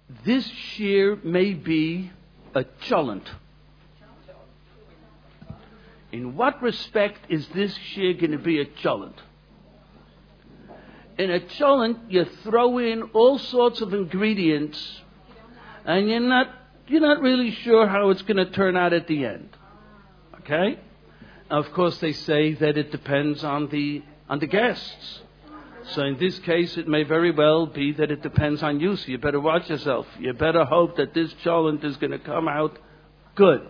this shir may be a cholent. In what respect is this shir going to be a cholent? In a cholent, you throw in all sorts of ingredients, and you're not really sure how it's going to turn out at the end. Okay? Of course, they say that it depends on the guests. So in this case, it may very well be that it depends on you. So you better watch yourself. You better hope that this cholent is going to come out good.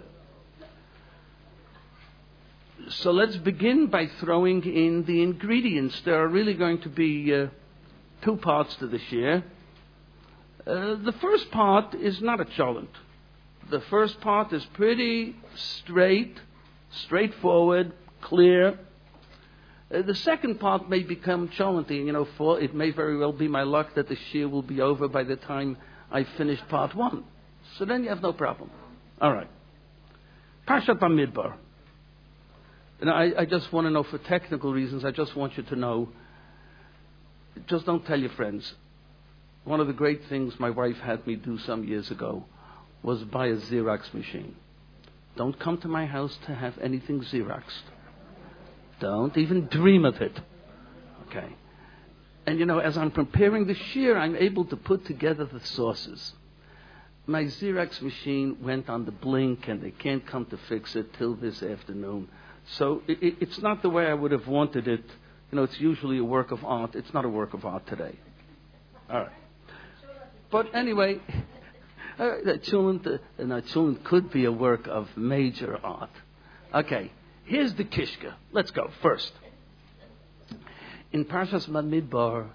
So let's begin by throwing in the ingredients. There are really going to be two parts to the shir. The first part is not a cholent. The first part is pretty straightforward, clear. The second part may become cholenty. For it may very well be my luck that the shir will be over by the time I finish part one. So then you have no problem. All right. Parshat Bamidbar. And I just want to know, for technical reasons, I just want you to know, just don't tell your friends. One of the great things my wife had me do some years ago was buy a Xerox machine. Don't come to my house to have anything Xeroxed. Don't even dream of it. Okay. And as I'm preparing the shir, I'm able to put together the sources. My Xerox machine went on the blink, and they can't come to fix it till this afternoon. So it's not the way I would have wanted it. It's usually a work of art. It's not a work of art today. All right. But anyway, that cholent could be a work of major art. Okay, here's the kishka. Let's go first. In Parshas Bamidbar,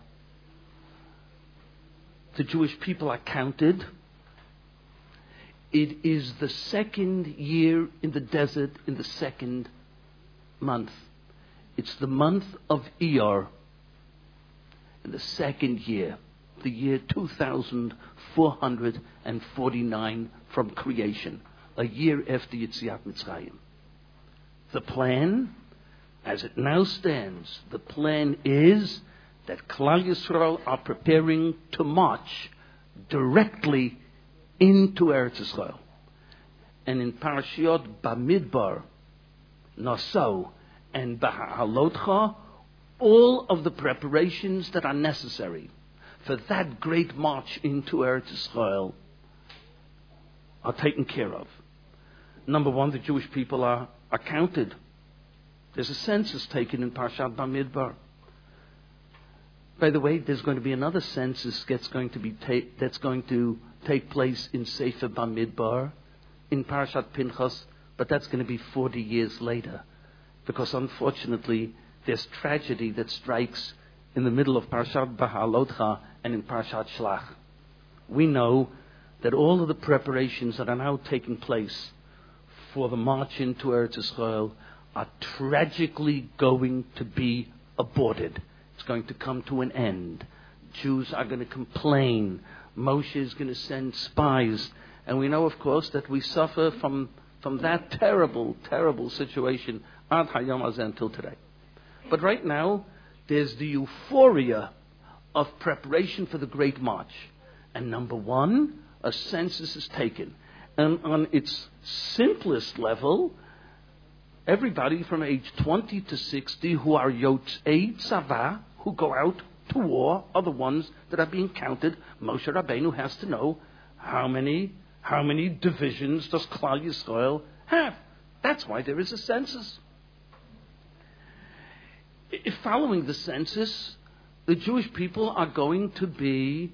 the Jewish people are counted. It is the second year in the desert, in the second month. It's the month of Iyar, in the second year, the year 2449 from creation, a year after Yetziat Mitzrayim. The plan, as it now stands, the plan is that Klal Yisrael are preparing to march directly into Eretz Yisrael. And in Parashiot Bamidbar, Naso, and Baha'alotcha, all of the preparations that are necessary for that great march into Eretz Yisrael are taken care of. Number one, the Jewish people are counted. There's a census taken in Parshat Bamidbar. By the way, there's going to be another census that's going to take place in Sefer Bamidbar, in Parashat Pinchas, but that's going to be 40 years later. Because unfortunately, there's tragedy that strikes in the middle of Parshat Baha'alotcha and in Parshat Shlach. We know that all of the preparations that are now taking place for the march into Eretz Yisrael are tragically going to be aborted. It's going to come to an end. Jews are going to complain. Moshe is going to send spies. And we know, of course, that we suffer from that terrible, terrible situation ad hayom hazeh until today. But right now, there's the euphoria of preparation for the great march. And number one, a census is taken. And on its simplest level, everybody from age 20 to 60 who are yotzei tzava, who go out to war, are the ones that are being counted. Moshe Rabbeinu has to know how many divisions does Klal Yisrael have. That's why there is a census. If following the census, the Jewish people are going to be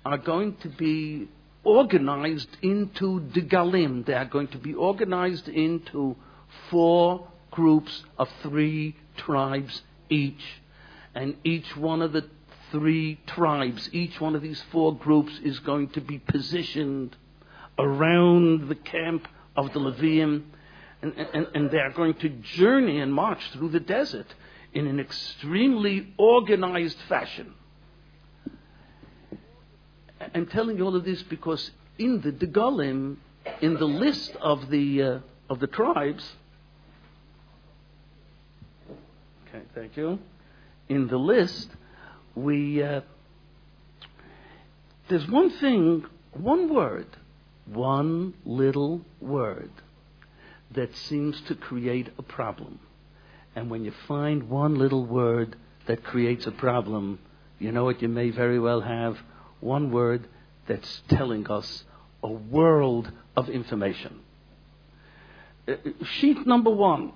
organized into degalim. They are going to be organized into 4 groups of 3 tribes each. And each one of the 3 tribes, each one of these 4 groups is going to be positioned around the camp of the Leviim. And they are going to journey and march through the desert in an extremely organized fashion. I'm telling you all of this because in the Degalim, in the list of the tribes, okay, thank you. In the list, there's one thing one word, one little word that seems to create a problem. And when you find one little word that creates a problem, you know what you may very well have? One word that's telling us a world of information. Sheet number 1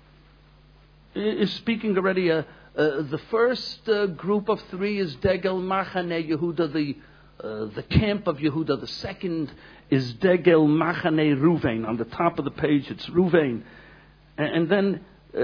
is speaking already. The first group of 3 is Degel Machane Yehuda, the camp of Yehuda. The second is Degel Machane Ruvain. On the top of the page, it's Ruvain. And then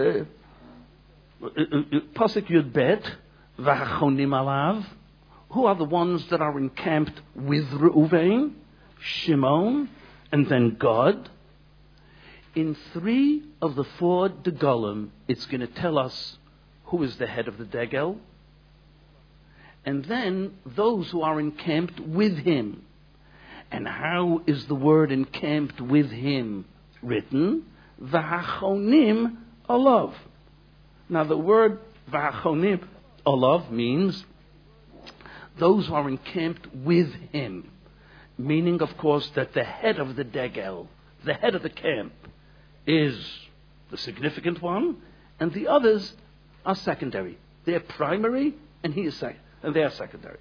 Pasuk Yud Bet, V'hachonim alav. Who are the ones that are encamped with Reuven? Shimon, and then God. In 3 of the 4 Degolim, it's going to tell us who is the head of the Degel. And then those who are encamped with him. And how is the word encamped with him written? V'hachonim alav. Now the word V'hachonim alav means those who are encamped with him. Meaning, of course, that the head of the Degel, the head of the camp, is the significant one, and the others are secondary. They're primary, and he is and they are secondary.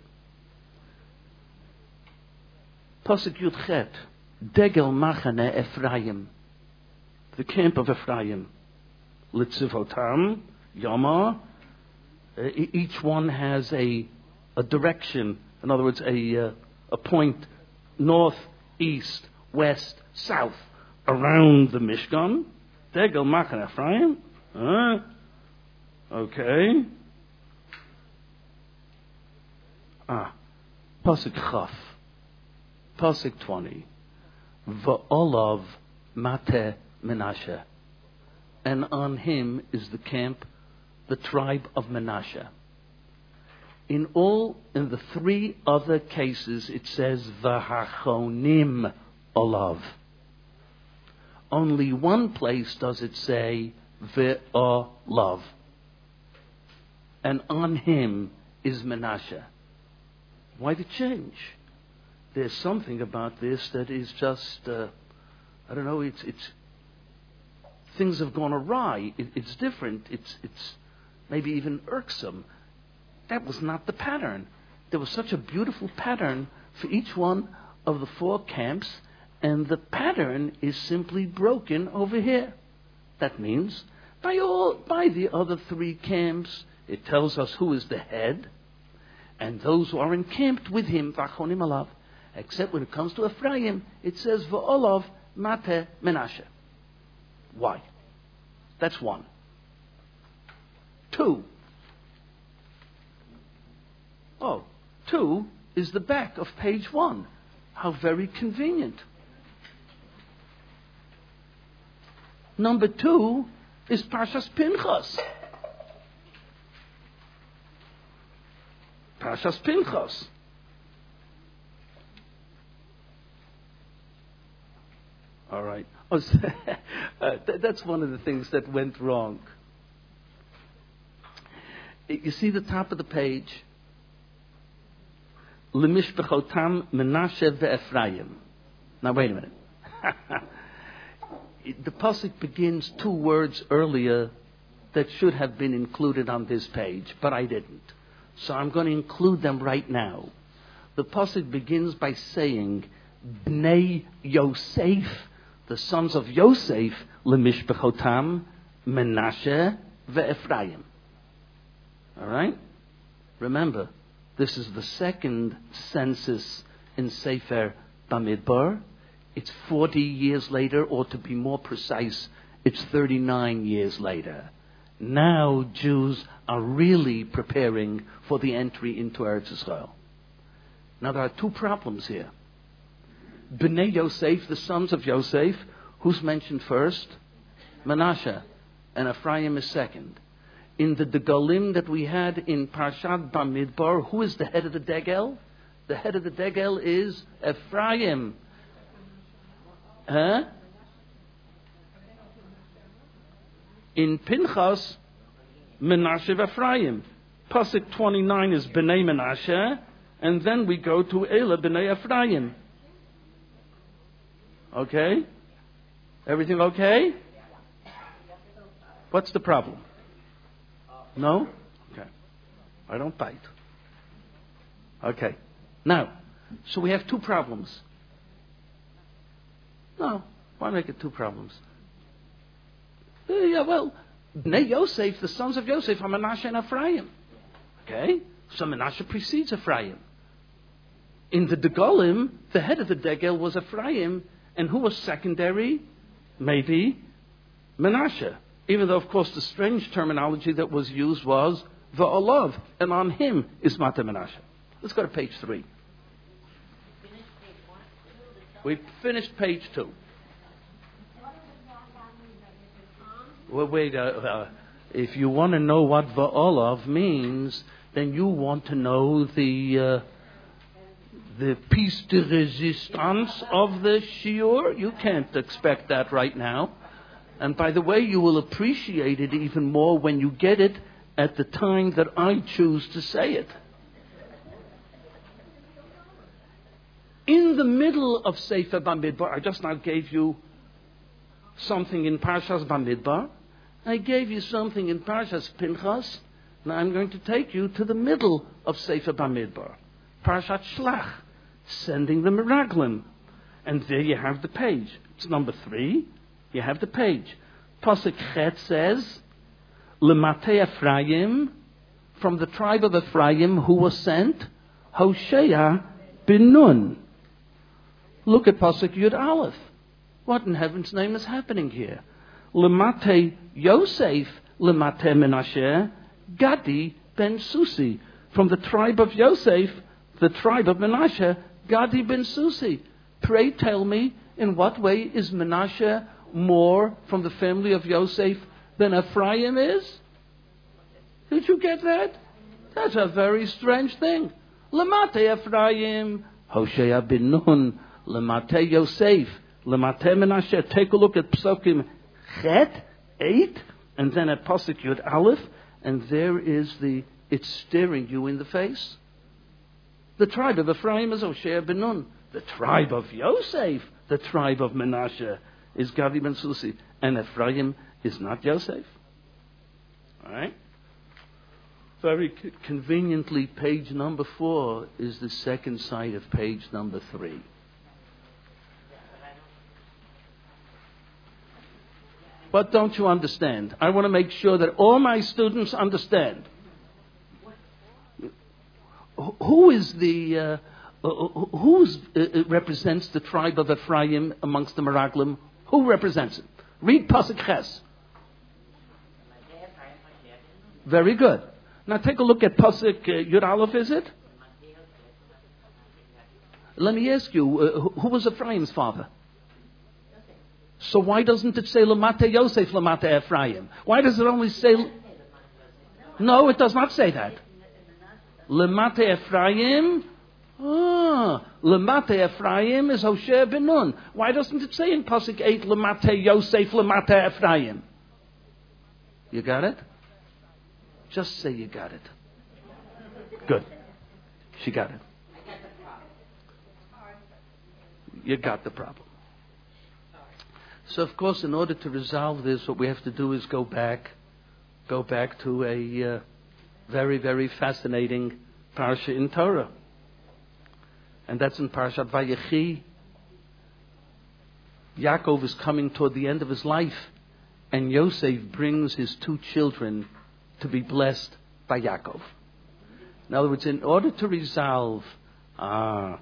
Pasuk Yud Chet, Degel Machane Ephraim, the camp of Ephraim, Litzivotam, Yama. Each one has a direction. In other words, a point north, east, west, south around the Mishkan. Degel Machane Ephraim. Okay. Pasuk Chaf. Pasuk 20. V'olav Mate Menashe. And on him is the camp, the tribe of Menashe. In the 3 other cases, it says V'hachonim olav. Only one place does it say V'olav. And on him is Menashe. Why the change? There's something about this that is just, I don't know, it's things have gone awry. It's different. It's maybe even irksome. That was not the pattern. There was such a beautiful pattern for each one of the 4 camps, and the pattern is simply broken over here. That means by the other 3 camps, it tells us who is the head, and those who are encamped with him, Vachonim alav. Except when it comes to Ephraim, it says V'olav Mate Menashe. Why? That's 1. 2. 2 is the back of page 1. How very convenient. Number 2 is Parshas Pinchas. Parshas Pinchas. All right. That's one of the things that went wrong. You see the top of the page? Lemishbechotam Menashe ve'Ephraim. Now wait a minute. The pasuk begins 2 words earlier that should have been included on this page, but I didn't. So I'm going to include them right now. The pasuk begins by saying, Bnei Yosef, the sons of Yosef, Lemishbechotam Menashe ve'Ephraim. All right? Remember, this is the 2nd census in Sefer Bamidbar. It's 40 years later, or to be more precise, it's 39 years later. Now Jews are really preparing for the entry into Eretz Yisrael. Now there are 2 problems here. Bnei Yosef, the sons of Yosef, who's mentioned first? Menashe, and Ephraim is second. In the Degalim that we had in Parshat Bamidbar, who is the head of the Degel? The head of the Degel is Ephraim. In Pinchas, Menashe Ephraim. Pasuk 29 is Bnei Menashe, and then we go to Elah Bnei Ephraim. Okay? Everything okay? What's the problem? No? Okay. I don't bite. Okay. Now, so we have two problems. No, why make it two problems? Yeah, well, Bnei Yosef, the sons of Yosef, are Menashe and Ephraim. Okay? So Menashe precedes Ephraim. In the Degolim, the head of the Degel was Ephraim, and who was secondary? Maybe Menashe. Even though, of course, the strange terminology that was used was Va'olav, and on him is Mata Menashe. Let's go to page 3. We finished page 2. Well, wait, if you want to know what Va'olav means, then you want to know the piece de resistance of the shiur. You can't expect that right now. And by the way, you will appreciate it even more when you get it at the time that I choose to say it. In the middle of Sefer Bamidbar, I just now gave you something in Parshas Bamidbar. I gave you something in Parshas Pinchas. Now I'm going to take you to the middle of Sefer Bamidbar. Parshat Shlach, sending the Meraglim. And there you have the page. It's number 3. You have the page. Pasuk Chet says, Lemate Ephraim, from the tribe of Ephraim, who was sent? Hoshea bin Nun. Look at Pasuk Yud Aleph. What in heaven's name is happening here? Lemate Yosef, Lemate Menashe, Gadi ben Susi. From the tribe of Yosef, the tribe of Menashe, Gadi ben Susi. Pray tell me, in what way is Menashe more from the family of Yosef than Ephraim is? Did you get that? That's a very strange thing. Lemate Ephraim, Hoshea bin Nun, Lemate Yosef, Lemate Menashe. Take a look at Psukim Chet, 8, and then at Pasuk Yud Aleph, and there is it's staring you in the face. The tribe of Ephraim is Hoshea bin Nun. The tribe of Yosef, the tribe of Menashe, is Gadi ben Susi. And Ephraim is not Yosef. Alright? Very conveniently, page number 4 is the second side of page number 3. What don't you understand? I want to make sure that all my students understand. Who is represents the tribe of Ephraim amongst the Meraglim? Who represents it? Read Pasuk Ches. Very good. Now take a look at Pasuk Yud Aleph, is it? Let me ask you, who was Ephraim's father? So why doesn't it say Lemate Yosef, Lemate Ephraim? Why does it only say... No, it does not say that. Lemate Ephraim... Lemate Ephraim is Hoshea bin Nun. Why doesn't it say in Pasuk 8, Lemate Yosef, Lemate Ephraim? You got it? Just say you got it. Good. She got it. You got the problem. So, of course, in order to resolve this, what we have to do is go back to a very, very fascinating parsha in Torah. And that's in Parshat Vayechi. Yaakov is coming toward the end of his life, and Yosef brings his 2 children to be blessed by Yaakov. In other words, in order to resolve our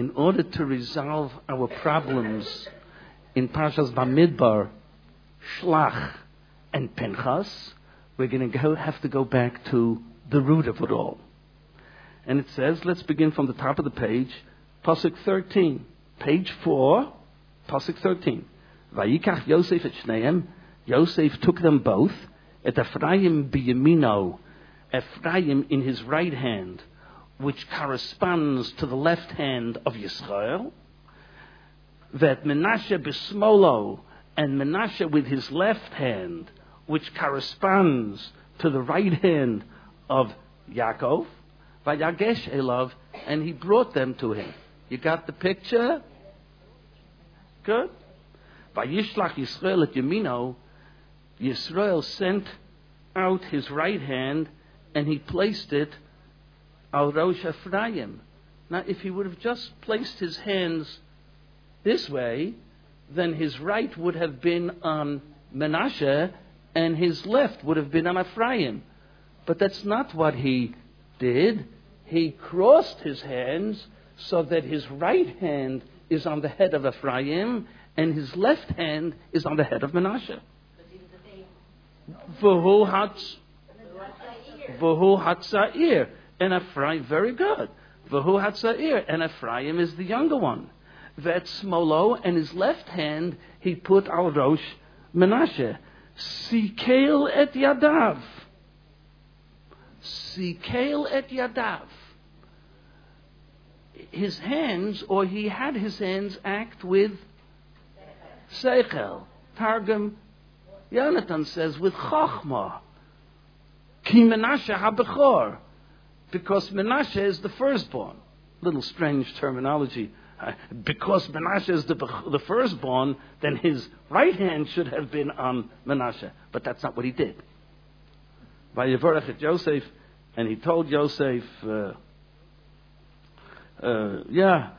problems in Parshas Bamidbar, Shlach, and Pinchas, we're going to have to go back to the root of it all. And it says, let's begin from the top of the page, Pasuk 13, page 4, Pasuk 13. Vayikach Yosef et Shneim, Yosef took them both, et Ephraim biyamino, Ephraim in his right hand, which corresponds to the left hand of Yisrael, that Menashe bismolo, and Menashe with his left hand, which corresponds to the right hand of Yaakov, Vayagesh Elav, and he brought them to him. You got the picture? good. Vayishlach Yisrael et Yamino, Yisrael sent out his right hand and he placed it al Rosh Ephraim. Now, if he would have just placed his hands this way, then his right would have been on Menashe and his left would have been on Ephraim. But that's not what he did. He crossed his hands so that his right hand is on the head of Ephraim and his left hand is on the head of Menashe. V'hu Hatzair. And Ephraim, very good. V'hu Hatzair. And Ephraim is the younger one. Vet Smolo, and his left hand he put al Rosh Menashe. Sikel et Yadav. Sikel et Yadav. His hands, or he had his hands act with Seichel. Targum Yonatan says with Chochmah. Ki Menashe ha-Bechor. Because Menashe is the firstborn. Little strange terminology. Because Menashe is the firstborn, then his right hand should have been on Menashe. But that's not what he did. Vayevorech et Yosef, and he told Yosef, Hamalach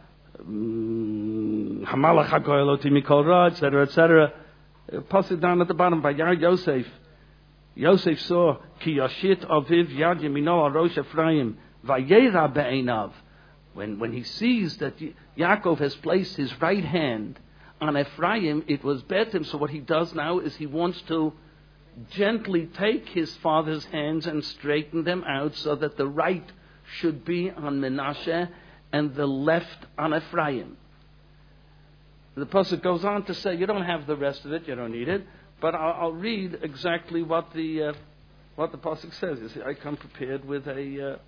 hagoy oti mikol ra, etc., etc. Pasuk down at the bottom by Yosef. Yosef saw ki yashit aviv yad yamino al rosh Ephraim vayera be'einav. When he sees that Yaakov has placed his right hand on Ephraim, it was betim. So what he does now is he wants to gently take his father's hands and straighten them out so that the right should be on Menashe and the left on Ephraim. The pasuk goes on to say, you don't have the rest of it, you don't need it, but I'll read exactly what the pasuk says. You see, I come prepared with a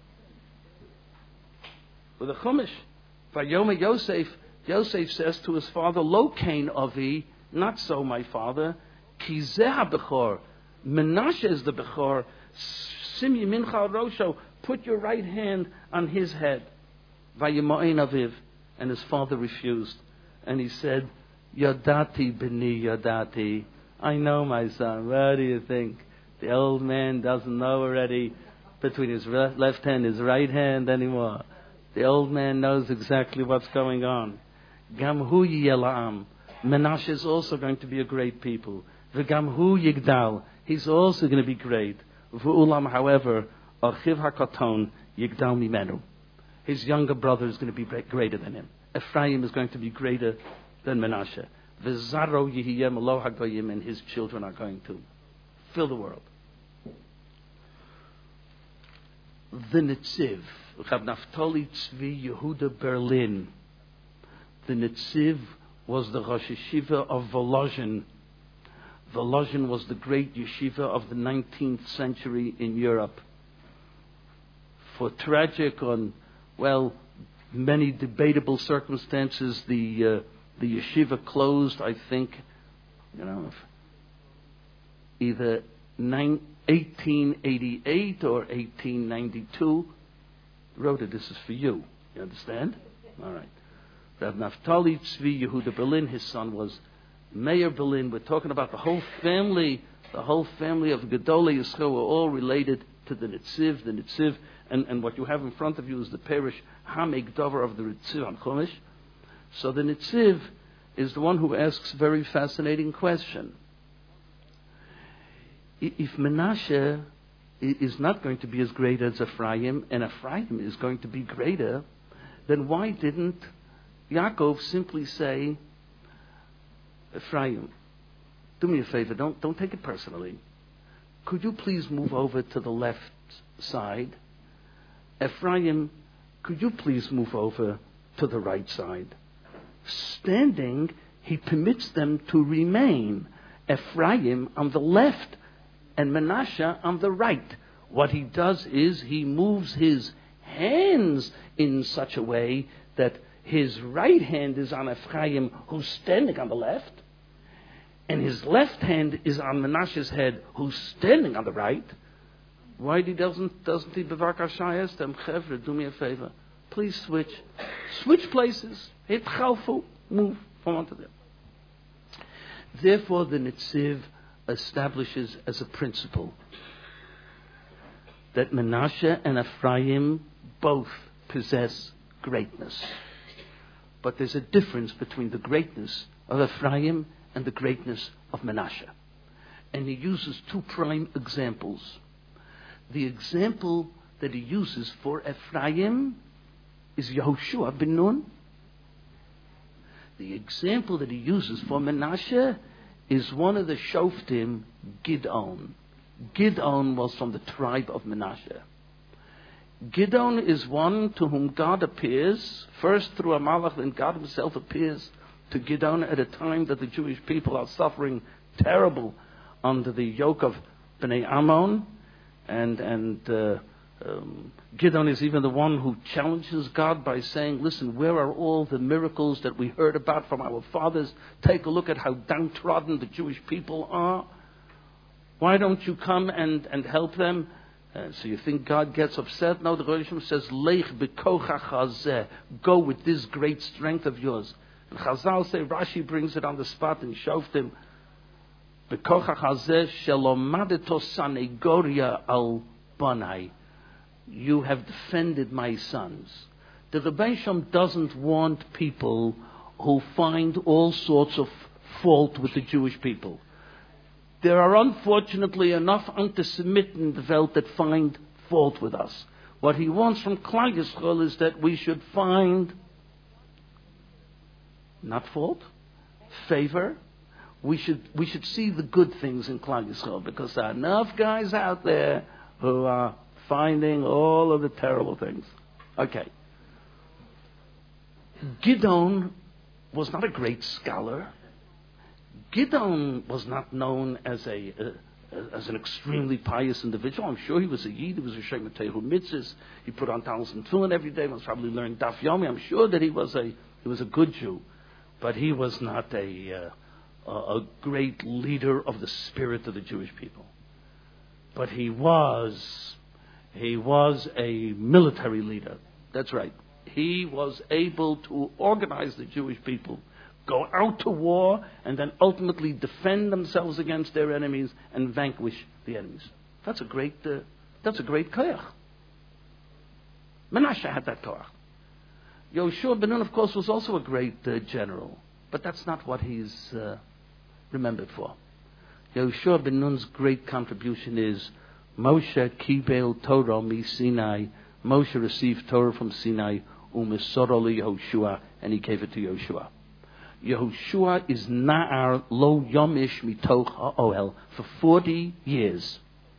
chumash. Vayoma Yosef, Yosef says to his father, Lo kain avi, not so my father, ki zeh ha-bechor, Menashe is the bechor, sim yimincha al rosho, put your right hand on his head. Vayemo'ein aviv, and his father refused. And he said, Yadati b'ni yadati, I know my son, what do you think? The old man doesn't know already between his left hand and his right hand anymore. The old man knows exactly what's going on. Gam hu yela'am. Menashe is also going to be a great people. V'gam hu yigdal. He's also going to be great. V'ulam, however, achiv hakaton yigdal mimenu. His younger brother is going to be greater than him. Ephraim is going to be greater than Menashe. V'zaro yihiyem lo hagoyim, and his children are going to fill the world. The Netziv, Rab Naftali Tzvi Yehuda Berlin. The Netziv was the Rosh Yeshiva of Volozhin. Volozhin was the great yeshiva of the 19th century in Europe. For tragic and, many debatable circumstances, the yeshiva closed, I think, either 1888 or 1892. Rhoda, this is for you. You understand? All right. Rav Naftali Tzvi Yehuda Berlin, his son was Mayor Berlin. We're talking about the whole family of Gedolei Yisrael were all related to the Netziv. The Netziv, and what you have in front of you is the parish Hameg Dover of the Netziv on Chumash. So the Netziv is the one who asks a very fascinating question. If Menashe is not going to be as great as Ephraim, and Ephraim is going to be greater, then why didn't Yaakov simply say, Ephraim, do me a favor, don't take it personally. Could you please move over to the left side? Ephraim, could you please move over to the right side? Standing, he permits them to remain. Ephraim on the left and Menashe on the right. What he does is he moves his hands in such a way that his right hand is on Ephraim, who's standing on the left, and his left hand is on Menashe's head, who's standing on the right. Why doesn't he bevark Hashayas them? Chevra, do me a favor. Please switch places. Hit chalfu, move from one to the other. Therefore, the Netziv establishes as a principle that Menashe and Ephraim both possess greatness. But there's a difference between the greatness of Ephraim and the greatness of Menashe. And he uses two prime examples. The example that he uses for Ephraim is Yehoshua ben Nun. The example that he uses for Menashe is one of the Shoftim, Gidon. Gidon was from the tribe of Menashe. Gidon is one to whom God appears, first through a malach, then God himself appears to Gidon at a time that the Jewish people are suffering terrible under the yoke of Bnei Ammon. And Gidon is even the one who challenges God by saying, listen, where are all the miracles that we heard about from our fathers? Take a look at how downtrodden the Jewish people are. Why don't you come and help them? So you think God gets upset? No, the Rosh Hashanah says, Leich bekocha chazeh, go with this great strength of yours. And Chazal say, Rashi brings it on the spot in Shoftim, bekocha chazeh shelomadeto sanegoria al banai. You have defended my sons. The Rebbe Shem doesn't want people who find all sorts of fault with the Jewish people. There are unfortunately enough anti-Semitic in the world that find fault with us. What he wants from Klal Yisrael is that we should find not fault, favor. We should see the good things in Klal Yisrael, because there are enough guys out there who are finding all of the terrible things. Okay. Gidon was not a great scholar. Gidon was not known as an extremely pious individual. I'm sure he was a Yid. He was a Shemer Tehu Mitzvahs. He put on Talis and Tefillin every day. He was probably learning Daf Yomi. I'm sure that he was a good Jew, but he was not a great leader of the spirit of the Jewish people. But he was a military leader. That's right. He was able to organize the Jewish people, go out to war, and then ultimately defend themselves against their enemies and vanquish the enemies. That's a great koyach. Menashe had that koyach. Yehoshua ben Nun, of course, was also a great general, but that's not what he's remembered for. Yehoshua ben Nun's great contribution is Moshe kibel Torah mi Sinai. Moshe received Torah from Sinai, u'mesoro Yehoshua, and he gave it to Yehoshua. Yehoshua is na'ar lo yomish mitoch ha'oel. For 40 years,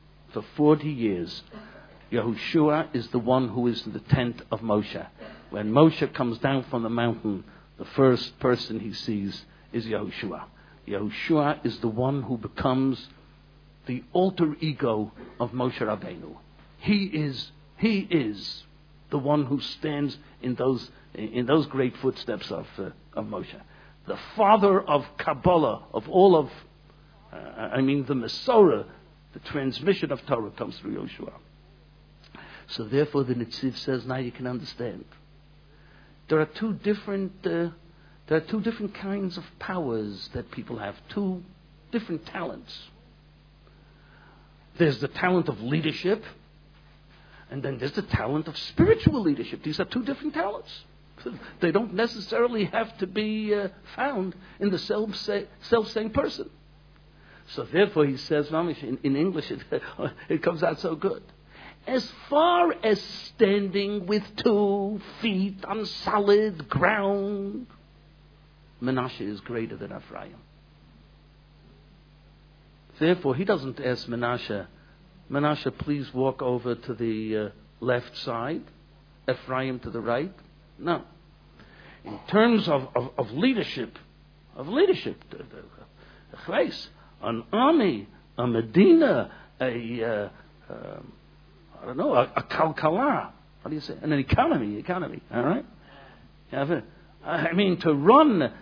Yehoshua is the one who is in the tent of Moshe. When Moshe comes down from the mountain, the first person he sees is Yehoshua. Yehoshua is the one who becomes the alter ego of Moshe Rabbeinu. He is the one who stands in those great footsteps of Moshe. The father of Kabbalah, of all of, the Masorah, the transmission of Torah comes through Yehoshua. So therefore the Netziv says, now you can understand. There are two different kinds of powers that people have, two different talents. There's the talent of leadership, and then there's the talent of spiritual leadership. These are two different talents. They don't necessarily have to be found in the self-same person. So therefore he says, in English it comes out so good. As far as standing with 2 feet on solid ground, Menashe is greater than Ephraim. Therefore, he doesn't ask Menashe, please walk over to the left side, Ephraim to the right. No. In terms of leadership, an army, a Medina, a kalkala, what do you say? An economy, all right? To run,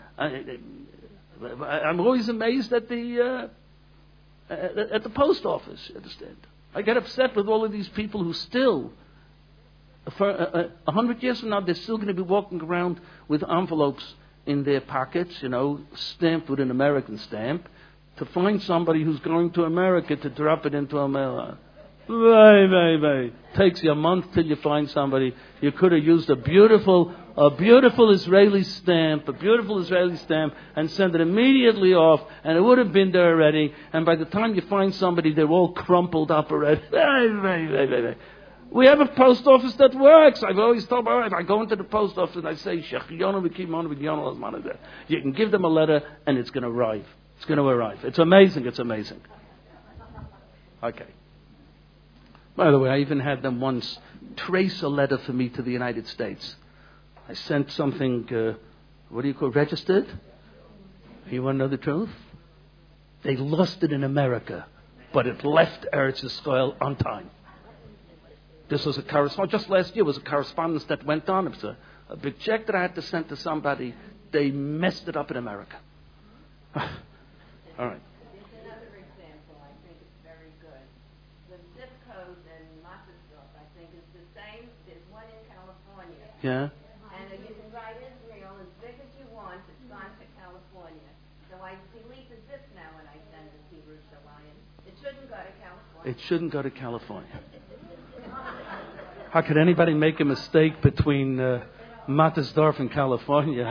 I'm always amazed at the post office, you understand? I get upset with all of these people who still, for 100 years from now, they're still going to be walking around with envelopes in their pockets, stamped with an American stamp, to find somebody who's going to America to drop it into a mail. Takes you a month till you find somebody. You could have used a beautiful Israeli stamp, and send it immediately off, and it would have been there already. And by the time you find somebody, they're all crumpled up already. We have a post office that works. I've always told my wife, I go into the post office and I say, you can give them a letter and it's going to arrive. It's going to arrive. It's amazing. Okay. By the way, I even had them once trace a letter for me to the United States. I sent something, registered? You want to know the truth? They lost it in America, but it left Eretz Yisrael on time. This was a correspondence, just last year was a correspondence that went on. It was a big check that I had to send to somebody. They messed it up in America. All right. There's another example. I think it's very good. The zip code in Massachusetts, I think, is the same. There's one in California. Yeah. And you can write Israel as big as you want. It's gone to California. So I delete the zip now when I send it to Yerushalayim. It shouldn't go to California. It shouldn't go to California. How could anybody make a mistake between Mattersdorf and California?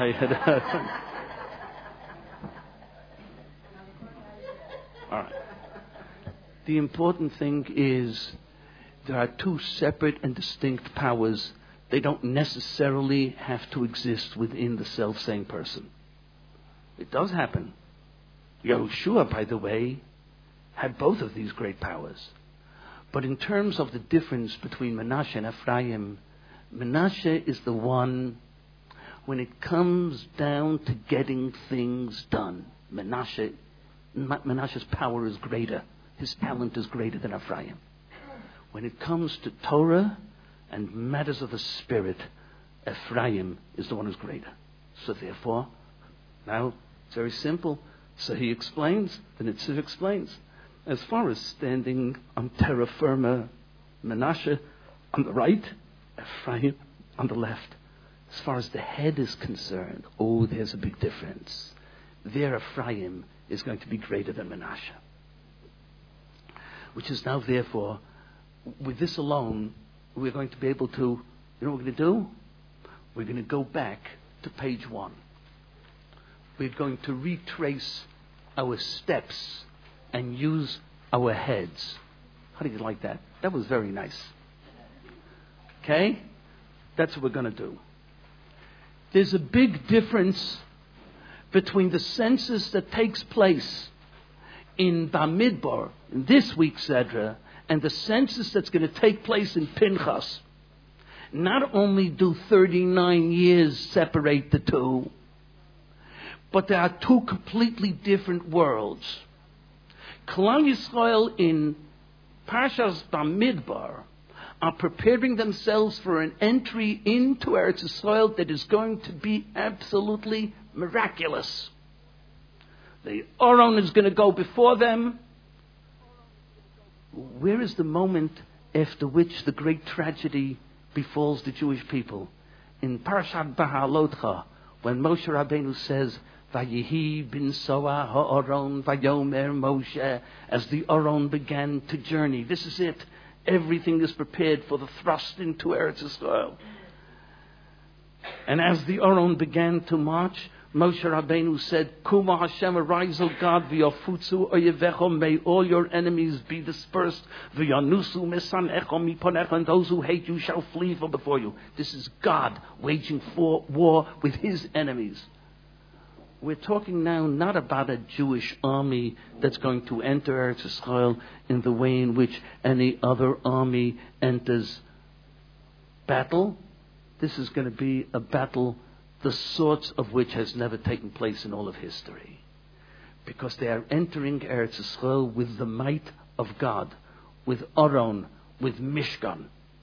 All right. The important thing is there are two separate and distinct powers. They don't necessarily have to exist within the self-same person. It does happen. Yahushua, by the way, had both of these great powers. But in terms of the difference between Menashe and Ephraim, Menashe is the one, when it comes down to getting things done, Menashe's power is greater. His talent is greater than Ephraim. When it comes to Torah and matters of the Spirit, Ephraim is the one who's greater. So therefore, now it's very simple. So he explains, the Netziv explains. As far as standing on terra firma, Menashe on the right, Ephraim on the left. As far as the head is concerned, there's a big difference. There Ephraim is going to be greater than Menashe. Which is now therefore, with this alone, we're going to be able to, you know what we're going to do? We're going to go back to page 1. We're going to retrace our steps and use our heads. How do you like that? That was very nice. Okay? That's what we're going to do. There's a big difference between the census that takes place in Bamidbar, in this week's Zedra, and the census that's going to take place in Pinchas. Not only do 39 years separate the two, but there are two completely different worlds. Klal Yisrael in Parshas Bamidbar are preparing themselves for an entry into Eretz Yisrael that is going to be absolutely miraculous. The Aron is going to go before them. Where is the moment after which the great tragedy befalls the Jewish people? In Parashat Bahalotcha, when Moshe Rabbeinu says, Vayihi bin Soa ha'aron vayomer Moshe, as the Aron began to journey. This is it. Everything is prepared for the thrust into Eretz Yisrael. And as the Aron began to march, Moshe Rabbeinu said, Kuma Hashem, arise, O God, v'yafutzu oyevecho, may all your enemies be dispersed, v'yanusu mesanecho miponecho, and those who hate you shall flee from before you. This is God waging war with his enemies. We're talking now not about a Jewish army that's going to enter Eretz Yisrael in the way in which any other army enters battle. This is going to be a battle the sorts of which has never taken place in all of history. Because they are entering Eretz Yisrael with the might of God, with Aron, with Mishkan.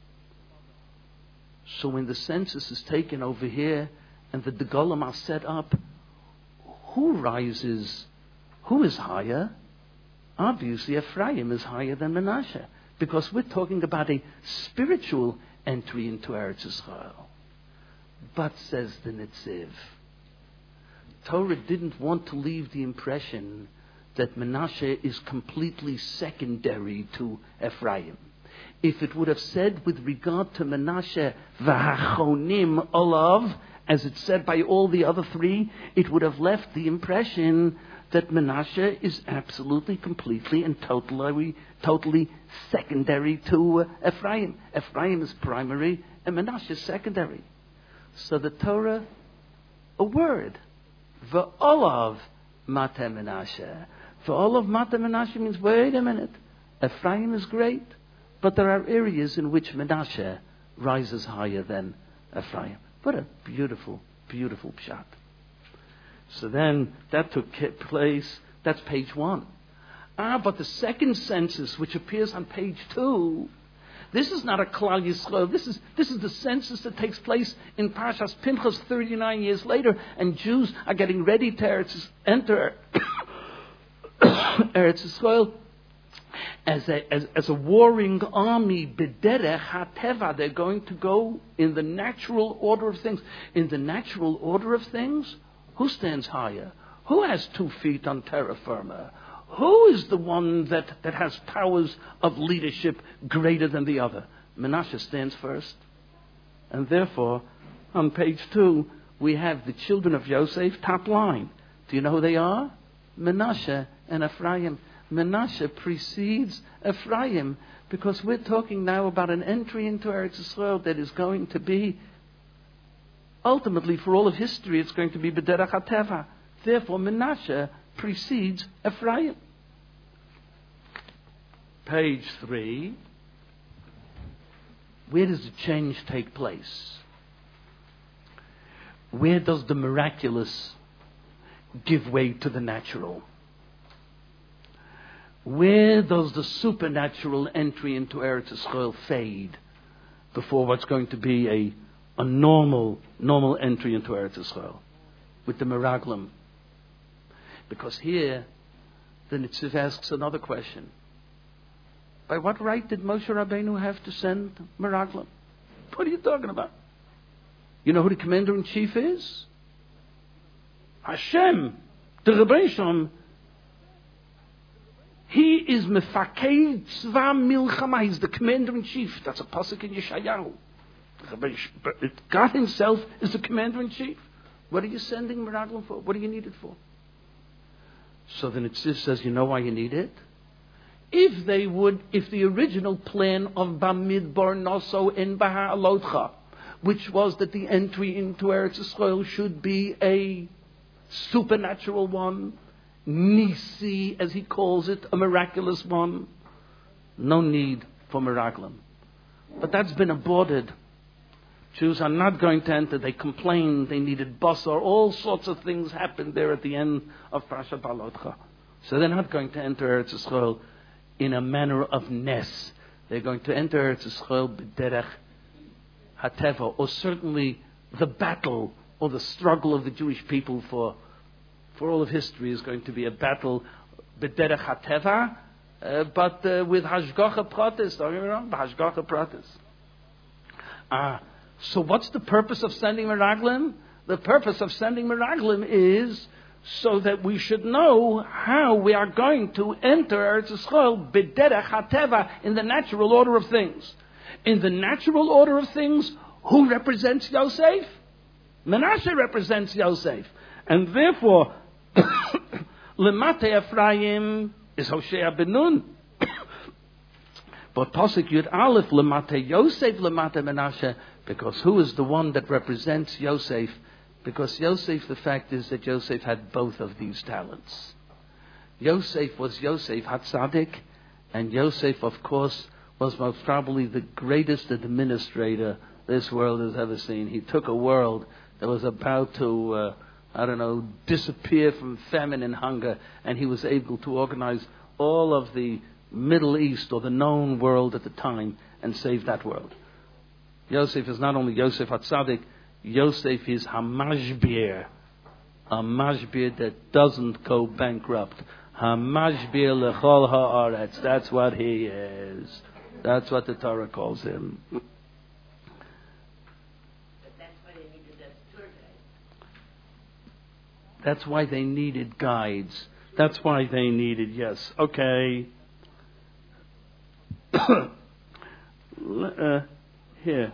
So when the census is taken over here and the Degolim are set up, who rises? Who is higher? Obviously, Ephraim is higher than Menashe, because we're talking about a spiritual entry into Eretz Yisrael. But, says the Netziv, Torah didn't want to leave the impression that Menashe is completely secondary to Ephraim. If it would have said with regard to Menashe, V'hachonim olav, as it's said by all the other three, it would have left the impression that Menashe is absolutely, completely, and totally secondary to Ephraim. Ephraim is primary, and Menashe is secondary. So the Torah, a word, V'olav Mate Menashe. V'olav Mate Menashe means, wait a minute, Ephraim is great, but there are areas in which Menashe rises higher than Ephraim. What a beautiful, beautiful pshat. So then that took place, that's page 1. But the second census, which appears on page 2, this is not a Klal Yisrael. This is the census that takes place in Parshas Pinchas 39 years later, and Jews are getting ready to enter Eretz Yisrael as a warring army. B'derech hateva, they're going to go in the natural order of things. In the natural order of things, who stands higher? Who has 2 feet on terra firma? Who is the one that has powers of leadership greater than the other? Menashe stands first. And therefore, on page 2, we have the children of Yosef, top line. Do you know who they are? Menashe and Ephraim. Menashe precedes Ephraim, because we're talking now about an entry into Eretz Yisrael that is going to be, ultimately, for all of history, it's going to be B'derech HaTeva. Therefore, Menashe precedes Ephraim. Page 3. Where does the change take place? Where does the miraculous give way to the natural? Where does the supernatural entry into Eretz Yisrael fade before what's going to be a normal entry into Eretz Yisrael with the Meraglim? Because here, the Nitziv asks another question. By what right did Moshe Rabbeinu have to send Meraglim? What are you talking about? You know who the commander-in-chief is? Hashem, the Rebbeinu Shalom. He is Mefakei Tzva Milchama. He's the commander-in-chief. That's a pasuk in Yeshayahu. God himself is the commander-in-chief. What are you sending Meraglim for? What do you need it for? So the Nitziv says, you know why you need it? If the original plan of Bamidbar Noso in Baha'alotcha, which was that the entry into Eretz Yisrael should be a supernatural one, Nisi, as he calls it, a miraculous one, no need for Meraglim. But that's been aborted. Jews are not going to enter. They complained. They needed basar. All sorts of things happened there at the end of Parashat Balotcha. So they're not going to enter Eretz Yisrael in a manner of nes. They're going to enter Eretz Yisrael b'derech hateva, or certainly the battle or the struggle of the Jewish people for all of history is going to be a battle b'derech hateva, but with hashgacha pratis. Don't get me wrong, hashgacha pratis. So what's the purpose of sending Meraglim? The purpose of sending Meraglim is so that we should know how we are going to enter Eretz Yisrael b'derech hateva, in the natural order of things. In the natural order of things, who represents Yosef? Menashe represents Yosef. And therefore, Lemate Ephraim is Hosea ben Nun. But Pasuk Yud Aleph, Lemate Yosef, Lemate Menashe, because who is the one that represents Yosef? Because Yosef, the fact is that Yosef had both of these talents. Yosef was Yosef Hatzadik, and Yosef, of course, was most probably the greatest administrator this world has ever seen. He took a world that was about to, disappear from famine and hunger, and he was able to organize all of the Middle East, or the known world at the time, and save that world. Yosef is not only Yosef HaTzadik, Yosef is Hamashbir, a mashbir that doesn't go bankrupt. Hamashbir lechol haaretz. That's what he is. That's what the Torah calls him. But that's why they needed that tour That's why they needed guides. That's why they needed, yes. Okay. Here.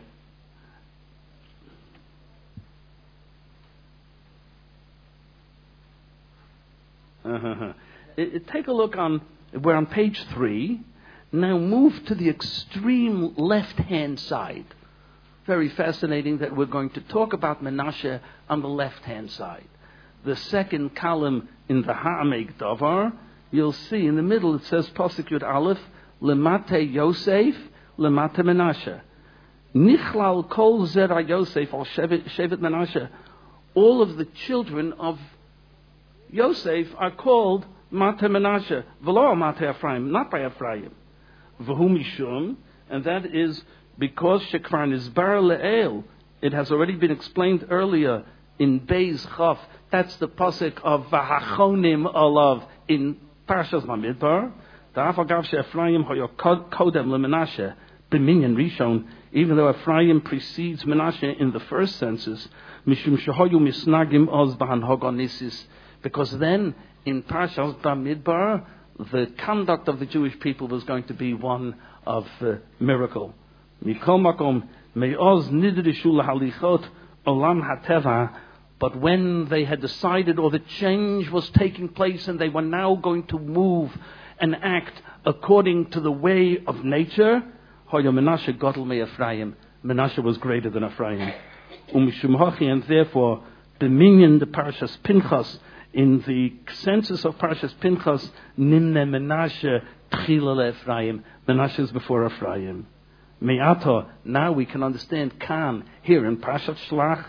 Take a look we're on page 3. Now move to the extreme left-hand side. Very fascinating that we're going to talk about Menashe on the left-hand side. The second column in the Ha'ameg Davar, you'll see in the middle it says Pasuk Yud Aleph, Lemate Yosef, Lemate Menashe. Nichlal kol zera Yosef al Shevet Menashe. All of the children of Yosef are called Mate Menashe, v'lo Mate Ephraim, not by Ephraim. V'hu mishum, and that is because Shekvar Nizbar Le'el, it has already been explained earlier in Beis Chaf. That's the pasuk of Vahachonim Olav in Parshas Bamidbar. Da'af agav she'Ephraim hoyo kodem leMenashe b'minyan Rishon, even though Ephraim precedes Menashe in the first census, mishum shehoyu misnagim oz b'hanhogonisis, because then in Parshas Bamidbar the conduct of the Jewish people was going to be one of miracle. Mikol makom me'oz nidrishu lahalichot olam hateva. But when they had decided, or the change was taking place, and they were now going to move and act according to the way of nature, Hoya Menashe Godel me Ephraim. Menashe was greater than Ephraim. And therefore, B'minyan the Parashas Pinchas, in the census of Parashas Pinchas, Nimne Menashe Tchila Ephraim. Menashe is before Ephraim. Me'ato, now we can understand Kan here in Parashat Shlach.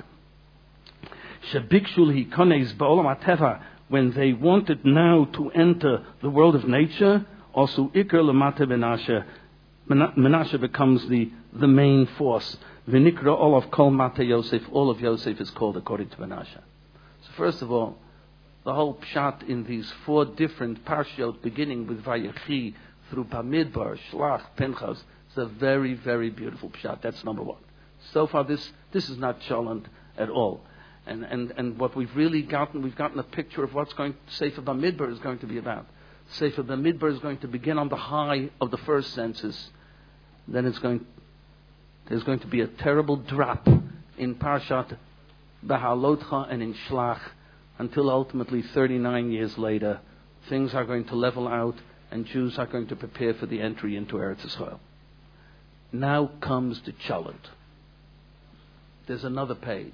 When they wanted now to enter the world of nature, also Iker Lamate Menashe. Menashe becomes the main force. V'nikra all of Kol Mate Yosef. All of Yosef is called according to Menashe. So first of all, the whole pshat in these 4 different parshiot, beginning with Vayechi through Bamidbar, Shlach, Pinchas, is a very, very beautiful pshat. That's number 1. So far, this is not cholent at all. And what we've gotten a picture of what's Sefer Bamidbar is going to be about. Sefer Bamidbar is going to begin on the high of the first census. Then there's going to be a terrible drop in Parshat B'Halotcha and in Shlach, until ultimately 39 years later, things are going to level out and Jews are going to prepare for the entry into Eretz Yisrael. Now comes the cholent. There's another page.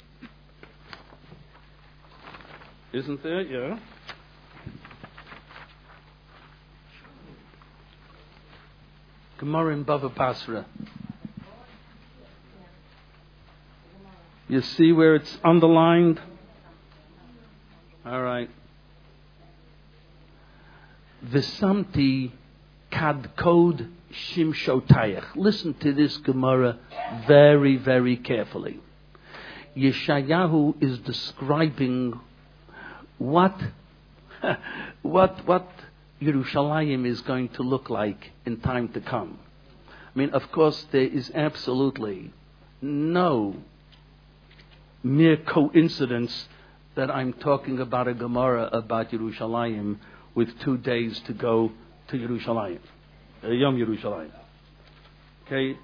Isn't there? Yeah. Gemara in Bava Basra. You see where it's underlined? All right. V'samti kad kod shimshotayach. Listen to this Gemara very, very carefully. Yeshayahu is describing what Yerushalayim is going to look like in time to come. I mean, of course, there is absolutely no mere coincidence that I'm talking about a Gemara about Yerushalayim with 2 days to go to Yerushalayim, Yom Yerushalayim. Okay.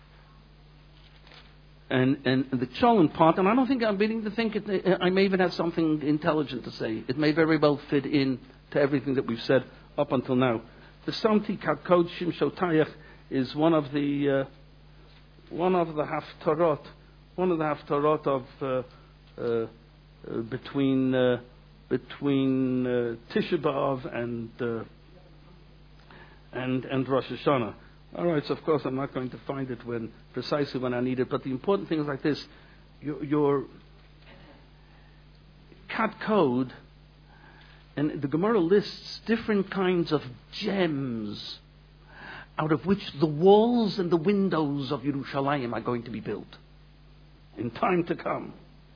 And the cholent part, and I don't think I'm beginning to think I may even have something intelligent to say. It may very well fit in to everything that we've said up until now. The Samti Kakod Shimshotayach is one of the haftarot of between Tisha B'Av and Rosh Hashanah. All right, so of course I'm not going to find it precisely when I need it, but the important thing is like this: your kat code, and the Gemara lists different kinds of gems out of which the walls and the windows of Yerushalayim are going to be built in time to come.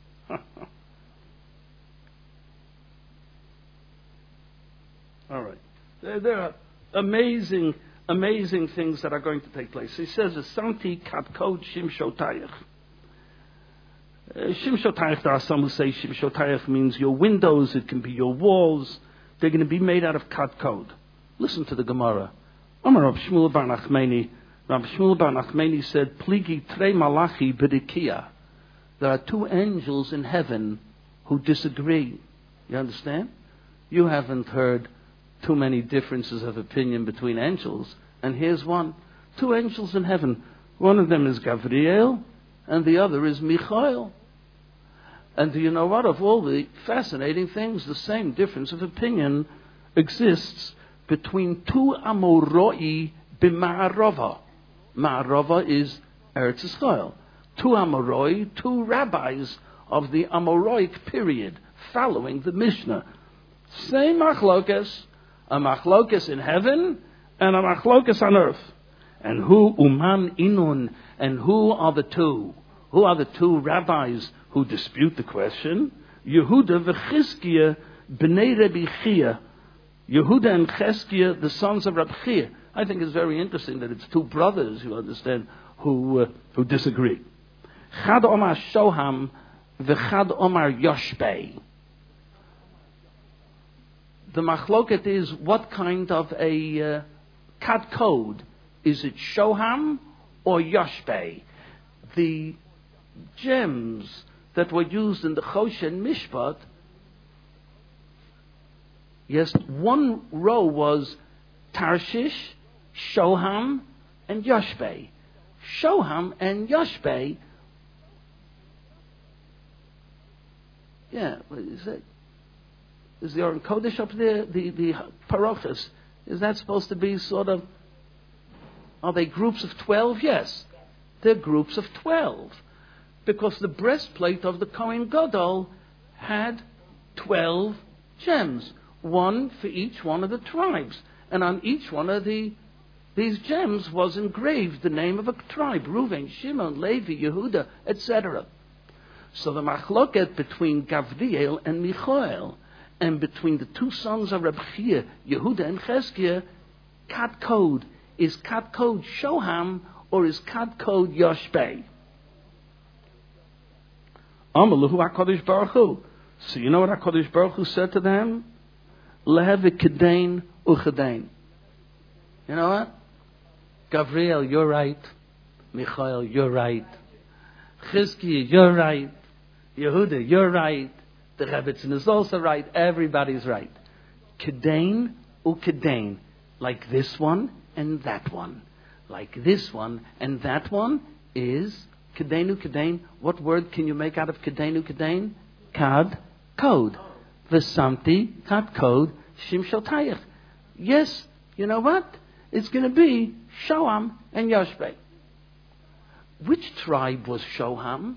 All right, there are amazing things that are going to take place. He says, "Santi katkod shimshotayach." Shimshotayach, there are some who say Shimshotayach means your windows, it can be your walls. They're going to be made out of cut code. Listen to the Gemara. Amar Rav Shmuel bar Nachmani. Rav Shmuel bar Nachmani said, Pligi trei malachi b'dikia. There are two angels in heaven who disagree. You understand? You haven't heard too many differences of opinion between angels. And here's one. Two angels in heaven. One of them is Gabriel, and the other is Michael. And do you know what? Of all the fascinating things, the same difference of opinion exists between two Amoroi b'Ma'arava. Ma'arava is Eretz Yisrael. Two Amoroi, two rabbis of the Amoroic period, following the Mishnah. Same machlokes, a machlokes in heaven and a machlokes on earth. And who uman inun, and who are the two? Who are the two rabbis who dispute the question? Yehuda v'Chizkiah b'nei Rabbi Chia. Yehuda and Chizkiah, the sons of Rabbi Chia. I think it's very interesting that it's two brothers, you understand, who disagree. Chad Omar Shoham v'Chad Omar Yoshbei. The machloket is what kind of a cat code. Is it Shoham or Yoshbei? The gems that were used in the Choshen Mishpat, yes, one row was Tarshish, Shoham, and Yoshbei. Shoham and Yoshbei, yeah, is the Aron Kodesh up there? The parochas, is that supposed to be sort of, are they groups of 12? Yes, they're groups of 12. Because the breastplate of the Kohen Gadol had 12 gems, one for each one of the tribes. And on each one of these gems was engraved the name of a tribe, Reuven, Shimon, Levi, Yehuda, etc. So the machloket between Gavriel and Michael, and between the two sons of Reb Chia, Yehuda and Chizkiah, cat code. Is cat code Shoham or is cat code Yoshbei? Amalahu HaKadosh Baruch Hu. So you know what HaKadosh Baruch Hu said to them? Lehevi kedain uchedain. You know what? Gabriel, you're right. Michael, you're right. Chizkiah, you're right. Yehuda, you're right. The Rebbetzin is also right. Everybody's right. Kedain ukedain. Like this one and that one. Like this one and that one is Kedainu Kedain. What word can you make out of Kedainu Kedain? Kad, code. V'samti, kad code, Shimshotayach. Yes, you know what? It's going to be Shoham and Yoshbei. Which tribe was Shoham?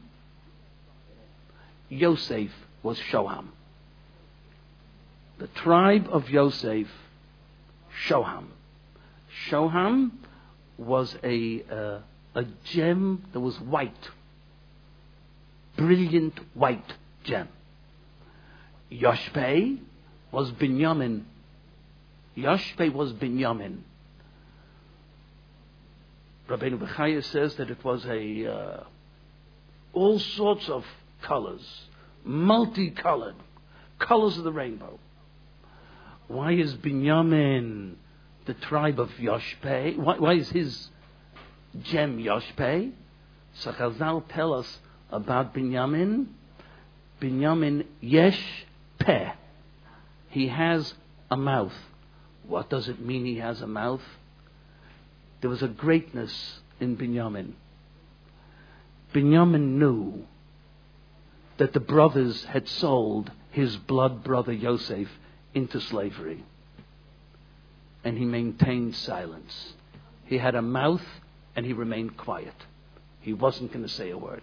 Yosef was Shoham. The tribe of Yosef, Shoham. Shoham was a gem that was white. Brilliant white gem. Yoshbei was Binyamin. Yoshbei was Binyamin. Rabbeinu Bechaya says that it was all sorts of colors, multicolored, colors of the rainbow. Why is Binyamin the tribe of Yoshbei? Why is his gem Yoshbei? So Chazal tell us about Binyamin. Binyamin Yesh Peh. He has a mouth. What does it mean he has a mouth? There was a greatness in Binyamin. Binyamin knew that the brothers had sold his blood brother Yosef into slavery. And he maintained silence. He had a mouth and he remained quiet. He wasn't going to say a word.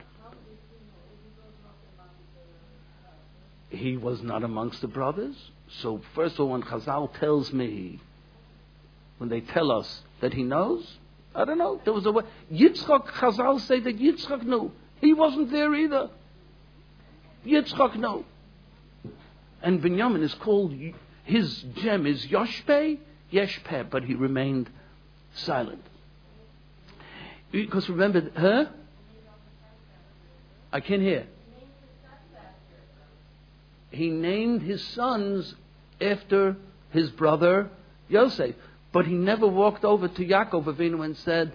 He was not amongst the brothers. So first of all, when Chazal tells me, when they tell us that he knows, I don't know, there was a way. Yitzchak, Chazal say that Yitzchak knew. He wasn't there either. Yitzchak knew. And Binyamin is called, his gem is Yoshbei, Yeshpeh, but he remained silent. Because remember, I can't hear. he named his sons after his brother Yosef. But he never walked over to Yaakov Avinu and said,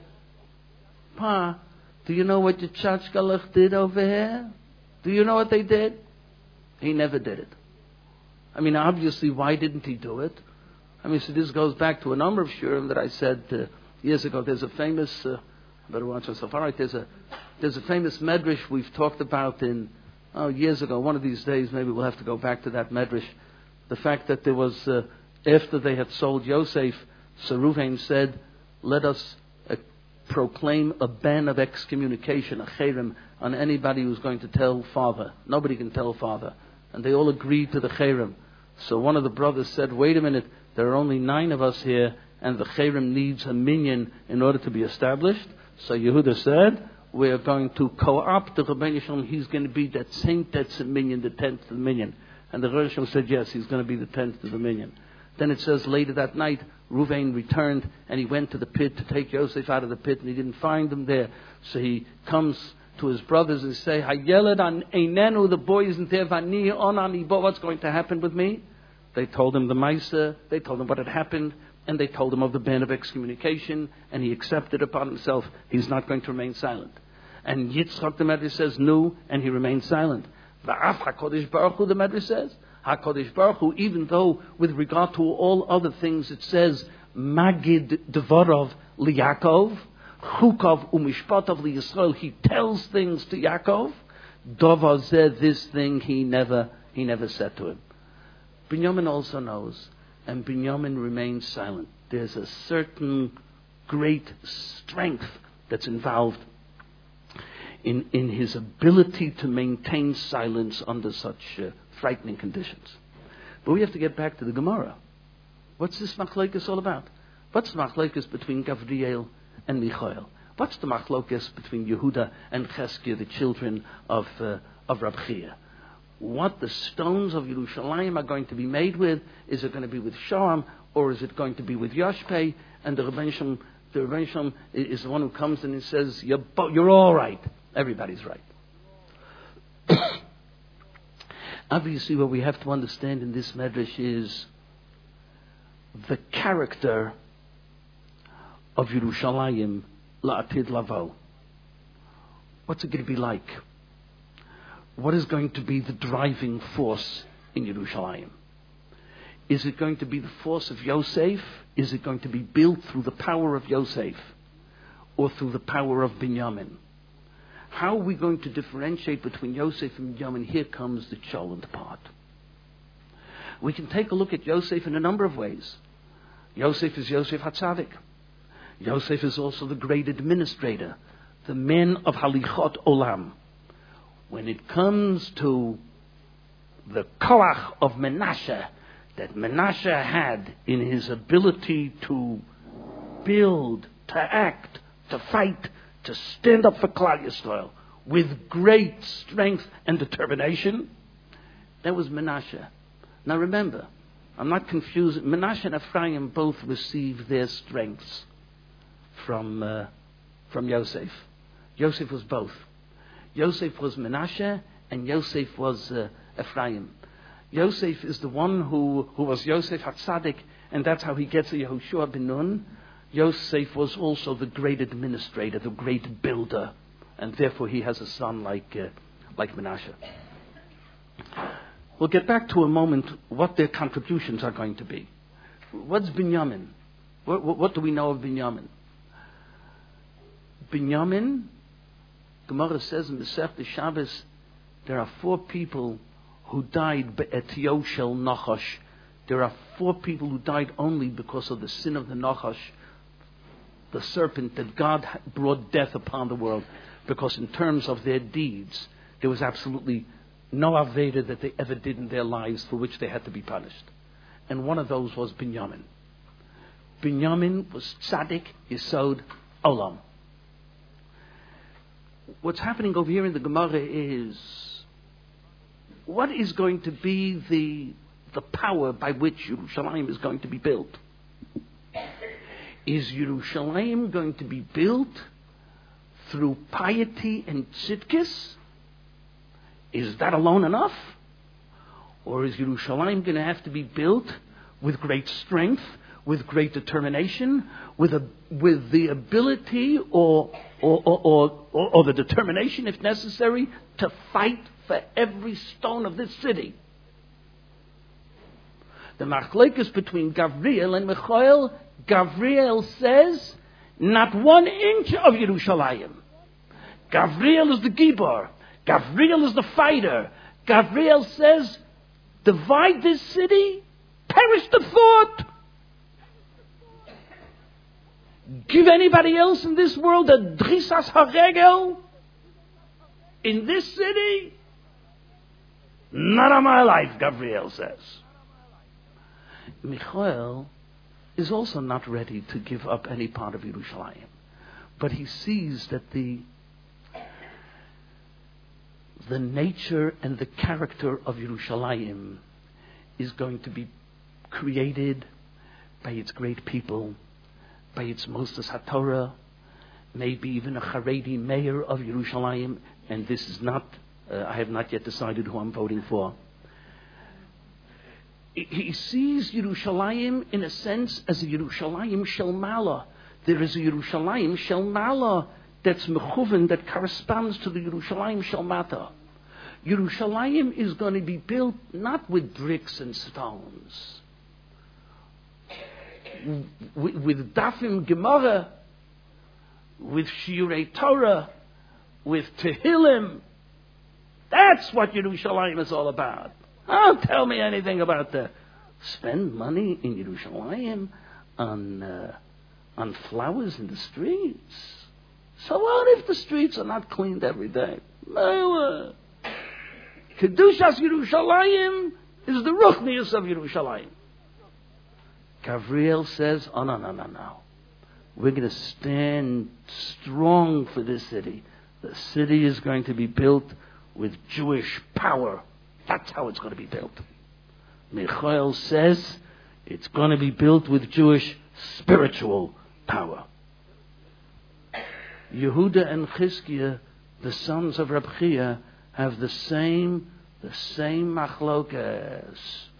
Pa, do you know what your Tchachkalach did over here? Do you know what they did? He never did it. I mean, obviously, why didn't he do it? I mean, so this goes back to a number of shurim that I said years ago. There's a famous, better watch yourself. All right, there's a famous medrash we've talked about years ago. One of these days, maybe we'll have to go back to that medrash. The fact that there was, after they had sold Yosef, so Reuven said, let us proclaim a ban of excommunication, a cherem, on anybody who's going to tell father. Nobody can tell father. And they all agreed to the cherem. So one of the brothers said, wait a minute, there are only 9 of us here, and the cherem needs a minyan in order to be established. So Yehuda said, we are going to co-opt the Rebbeinu Shalom. He's going to be that saint that's a minyan, the 10th of the minyan. And the Rebbeinu Shalom said, yes, he's going to be the 10th of the minyan. Then it says later that night, Reuven returned and he went to the pit to take Yosef out of the pit, and he didn't find him there. So he comes to his brothers and say, Hayeled an einenu, the boy isn't there, vani onani, but what's going to happen with me? They told him the Maisa, they told him what had happened, and they told him of the ban of excommunication, and he accepted upon himself he's not going to remain silent. And Yitzchak, the Medrash says, no, and he remained silent. Va'af HaKadosh Baruch Hu, the Medrash says, HaKadosh Baruch Hu, even though with regard to all other things it says, Magid Dvorov liYakov, Chukov u'mishpatav liYisrael, he tells things to Yaakov. Dovar zeh, this thing he never said to him. Binyamin also knows, and Binyamin remains silent. There's a certain great strength that's involved in his ability to maintain silence under such frightening conditions. But we have to get back to the Gemara. What's this machlokes all about? What's the machlokes between Gavriel and Michael? What's the machlokes between Yehuda and Cheskia, the children of Rab Chia? What the stones of Yerushalayim are going to be made with? Is it going to be with Shalom, or is it going to be with Yoshpei? And the Rebbeinu Shalom is the one who comes in and says, you're all right. Everybody's right. Obviously, what we have to understand in this medrash is the character of Yerushalayim la'atid lavo. What's it going to be like? What is going to be the driving force in Yerushalayim? Is it going to be the force of Yosef? Is it going to be built through the power of Yosef or through the power of Binyamin? How are we going to differentiate between Yosef and Binyamin? Here comes the cholent part. We can take a look at Yosef in a number of ways. Yosef is Yosef HaTzadik. Yosef is also the great administrator, the man of Halichot Olam. When it comes to the koach of Menashe, that Menashe had in his ability to build, to act, to fight, to stand up for Klal Yisrael with great strength and determination, that was Menashe. Now remember, I'm not confused. Menashe and Ephraim both received their strengths from Yosef. Yosef was both. Yosef was Menashe and Yosef was Ephraim. Yosef is the one who was Yosef HaTzadik, and that's how he gets a Yehoshua ben Nun. Yosef was also the great administrator, the great builder, and therefore he has a son like Menashe. We'll get back to a moment what their contributions are going to be. What's Binyamin? What do we know of Binyamin? Binyamin, Gemara says in the Masechta Shabbos, there are 4 people who died be'etio shel Nachash. There are 4 people who died only because of the sin of the Nachash, the serpent that God brought death upon the world, because in terms of their deeds, there was absolutely no Aveda that they ever did in their lives for which they had to be punished. And one of those was Binyamin. Binyamin was Tzaddik Yesod Olam. What's happening over here in the Gemara is, what is going to be the power by which Yerushalayim is going to be built? Is Yerushalayim going to be built through piety and tzidkis? Is that alone enough? Or is Yerushalayim going to have to be built with great strength, with great determination, with the ability or the determination, if necessary, to fight for every stone of this city? The machlokes between Gavriel and Michael, Gavriel says, not 1 inch of Yerushalayim. Gavriel is the Gibor. Gavriel is the fighter. Gavriel says, divide this city, perish the thought. Give anybody else in this world a drisas haregel in this city? Not on my life, Gavriel says. Michael is also not ready to give up any part of Yerushalayim. But he sees that the nature and the character of Yerushalayim is going to be created by its great people, by its Mostas HaTorah, maybe even a Haredi mayor of Yerushalayim, and this is not, I have not yet decided who I'm voting for. He sees Yerushalayim in a sense as a Yerushalayim Shel Mala. There is a Yerushalayim Shel Mala that's mechuven, that corresponds to the Yerushalayim Shel Mata. Yerushalayim is going to be built not with bricks and stones, with Dafim Gemara, with Shiurei Torah, with Tehillim. That's what Yerushalayim is all about. Don't tell me anything about spend money in Yerushalayim on flowers in the streets. So what if the streets are not cleaned every day? No. Kedushas Yerushalayim is the ruchnius of Yerushalayim. Gavriel says, oh, no. We're going to stand strong for this city. The city is going to be built with Jewish power. That's how it's going to be built. Michael says it's going to be built with Jewish spiritual power. Yehuda and Chizkiah, the sons of Reb Chia, have the same machlokas.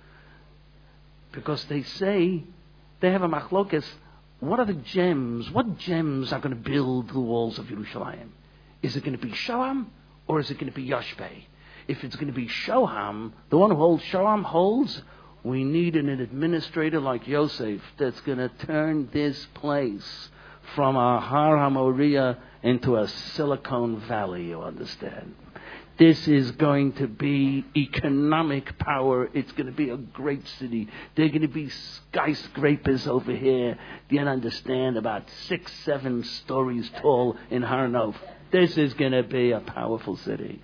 Because they say, they have a machlokas, what are the gems? What gems are going to build the walls of Yerushalayim? Is it going to be Shoham or is it going to be Yoshbei? If it's going to be Shoham, the one who holds Shoham holds, we need an administrator like Yosef that's going to turn this place from a Har HaMoriah into a Silicon Valley, you understand? This is going to be economic power. It's going to be a great city. There are going to be skyscrapers over here. Do you understand? About 6-7 stories tall in Har Nof. This is going to be a powerful city.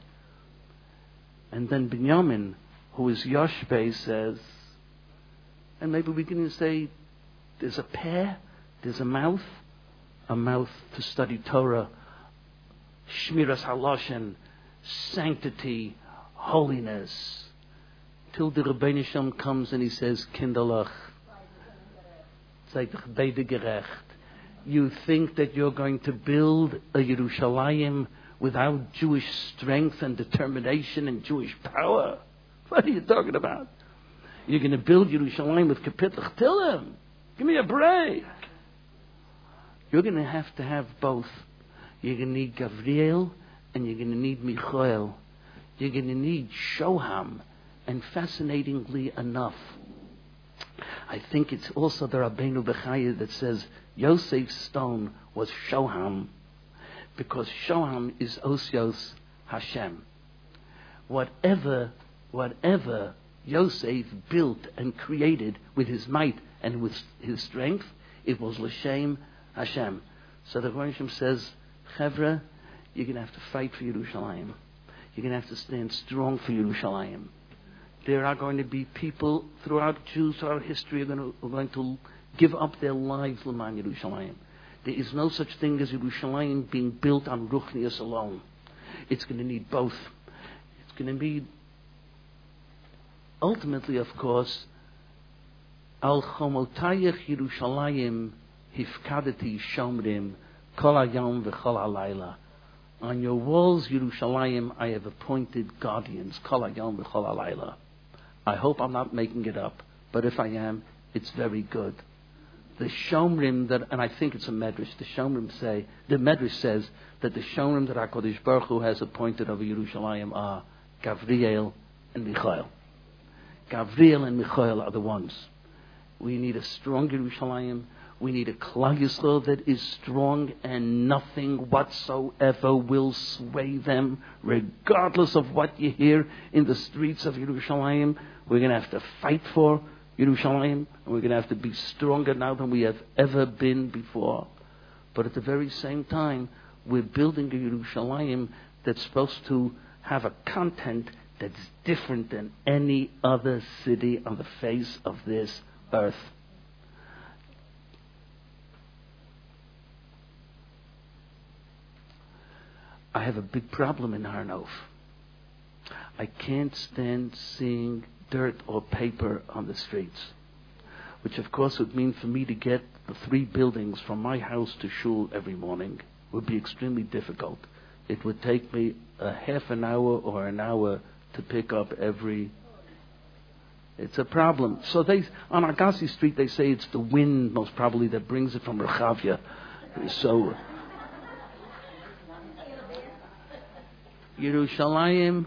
And then Binyamin, who is Yoshbei, says, and maybe we can say, there's a pear, there's a mouth to study Torah, Shmiras Haloshen, sanctity, holiness. Till the Rebbeinu Shem comes and he says, Kinderlach, seid beide gerecht. You think that you're going to build a Yerushalayim without Jewish strength and determination and Jewish power? What are you talking about? You're going to build Yerushalayim with Kapitach Tillim? Give me a break. You're going to have both. You're going to need Gavriel and you're going to need Michael. You're going to need Shoham. And fascinatingly enough, I think it's also the Rabbeinu Bechaya that says Yosef's stone was Shoham, because Shoham is Osios Hashem. Whatever Yosef built and created with his might and with his strength, it was L'Shem Hashem. So the Rebbeinu Shem says, Chevra, you're going to have to fight for Yerushalayim. You're going to have to stand strong for Yerushalayim. There are going to be people throughout history who are going to give up their lives l'man Yerushalayim. There is no such thing as Yerushalayim being built on Ruchnius alone. It's going to need both. It's going to be ultimately, of course, Al Chomotayach Yerushalayim Hifkadati Shomrim Kol Hayom V'Chol Halayla. On your walls, Yerushalayim, I have appointed guardians. Kol Hayom V'Chol Halayla. I hope I'm not making it up, but if I am, it's very good. The Shomrim and I think it's a Medrash, the Medrash says that the Shomrim that HaKadosh Baruch Hu has appointed over Yerushalayim are Gavriel and Michael. Gavriel and Michael are the ones. We need a strong Yerushalayim. We need a Klal Yisrael that is strong and nothing whatsoever will sway them, regardless of what you hear in the streets of Yerushalayim. We're going to have to fight for Yerushalayim, and we're going to have to be stronger now than we have ever been before. But at the very same time, we're building a Yerushalayim that's supposed to have a content that's different than any other city on the face of this earth. I have a big problem in Har Nof. I can't stand seeing dirt or paper on the streets, which of course would mean for me to get the 3 buildings from my house to shul every morning would be extremely difficult. It would take me a half an hour or an hour to pick up every... It's a problem. So on Agassi Street they say it's the wind most probably that brings it from Rechavia. So Yerushalayim,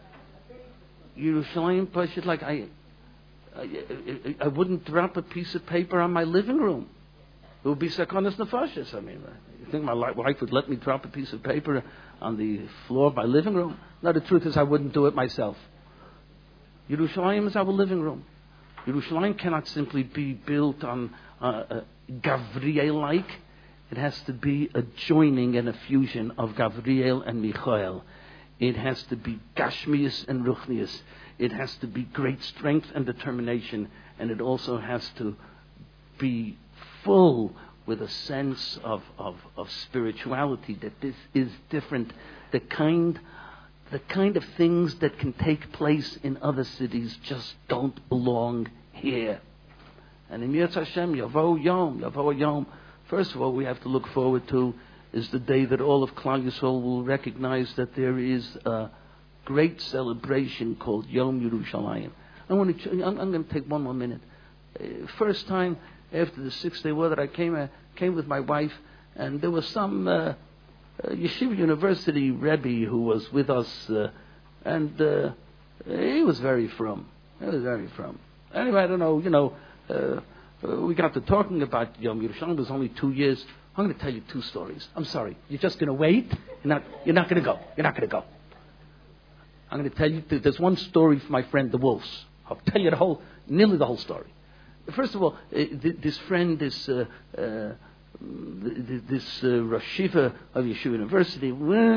Pashut, like I wouldn't drop a piece of paper on my living room. It would be Sakonas Nefashis. I mean, you think my wife would let me drop a piece of paper on the floor of my living room? No, the truth is I wouldn't do it myself. Yerushalayim is our living room. Yerushalayim cannot simply be built on Gavriel-like. It has to be a joining and a fusion of Gavriel and Michael. It has to be Gashmius and Ruchnius. It has to be great strength and determination. And it also has to be full with a sense of spirituality, that this is different. The kind of things that can take place in other cities just don't belong here. And in Yetz Hashem, Yavo Yom. First of all, we have to look forward to is the day that all of Klal Yisrael will recognize that there is a great celebration called Yom Yerushalayim. I'm going to take one more minute. First time after the 6-day war that I came with my wife, and there was some Yeshiva University Rebbe who was with us, and he was very frum. Anyway, I don't know, we got to talking about Yom Yerushalayim. It was only 2 years. I'm going to tell you 2 stories. I'm sorry. You're just going to wait? You're not going to go. You're not going to go. I'm going to tell you, there's one story for my friend the Wolves. I'll tell you nearly the whole story. First of all, this friend, this Rosh Shiva of Yeshiva University,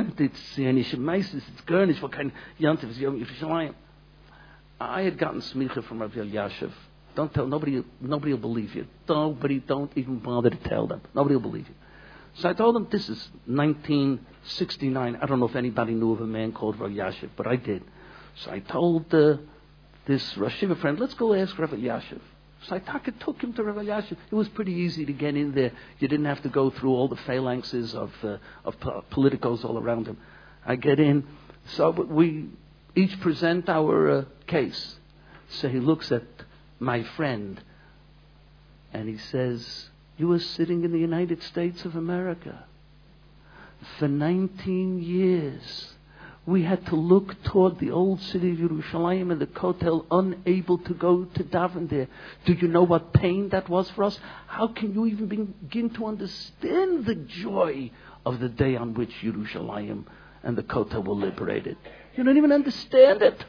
it's Gernish, what kind of Yantiv is Yom Yerushalayim? I had gotten smicha from Rav Elyashiv. Don't tell, nobody will believe you. Don't even bother to tell them. Nobody will believe you. So I told them, this is 1969. I don't know if anybody knew of a man called Rav Elyashiv, but I did. So I told this Rosh Shiva friend, let's go ask Rav Elyashiv. So I took him to Rav Elyashiv. It was pretty easy to get in there. You didn't have to go through all the phalanxes of politicos all around him. I get in. So we each present our case. So he looks at my friend and he says, you were sitting in the United States of America for 19 years. We had to look toward the old city of Yerushalayim and the Kotel, unable to go to daven there. Do you know what pain that was for us? How can you even begin to understand the joy of the day on which Yerushalayim and the Kotel were liberated? You don't even understand it.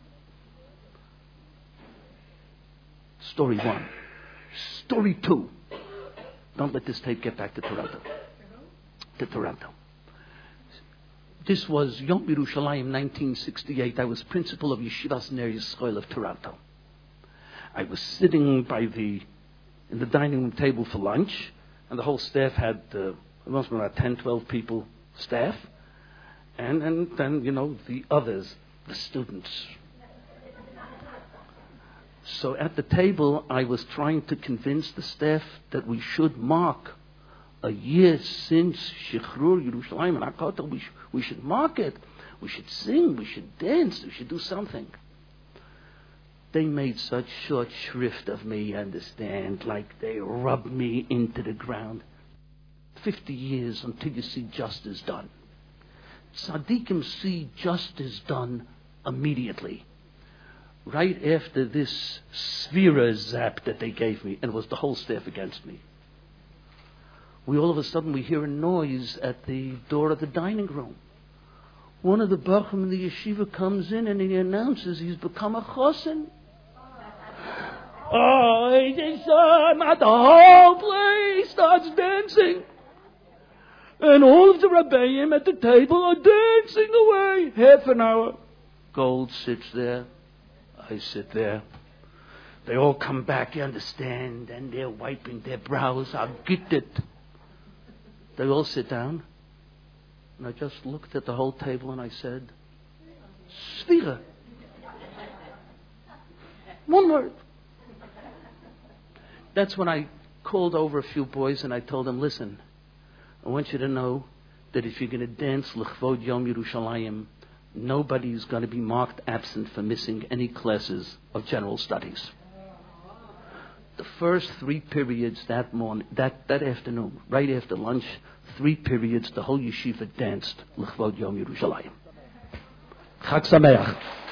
Story 1. Story 2. Don't let this tape get back to Toronto. This was Yom Yerushalayim 1968. I was principal of Yeshivas Ner Yisrael of Toronto. I was sitting in the dining room table for lunch, and the whole staff had must be about 10, 12 people staff, and then the others, the students. So at the table, I was trying to convince the staff that we should mark a year since Shichrur Yerushalayim and HaKotel. We should mark it. We should sing. We should dance. We should do something. They made such short shrift of me, you understand, like they rubbed me into the ground. 50 years until you see justice done. Tzaddikim see justice done immediately. Right after this Sphira zap that they gave me, and it was the whole staff against me. All of a sudden we hear a noise at the door of the dining room. One of the Bachim in the yeshiva comes in and he announces he's become a chosin. Oh, he thinks, the whole place starts dancing. And all of the Rabbeim at the table are dancing away. Half an hour. Gold sits there. I sit there. They all come back, you understand, and they're wiping their brows. I get it. They all sit down. And I just looked at the whole table and I said, Sphira. One word. That's when I called over a few boys and I told them, listen, I want you to know that if you're going to dance L'chvod Yom Yerushalayim, nobody's going to be marked absent for missing any classes of general studies. The first 3 periods that morning, that afternoon, right after lunch, 3 periods, the whole yeshiva danced L'chvod Yom Yerushalayim. Chag Sameach.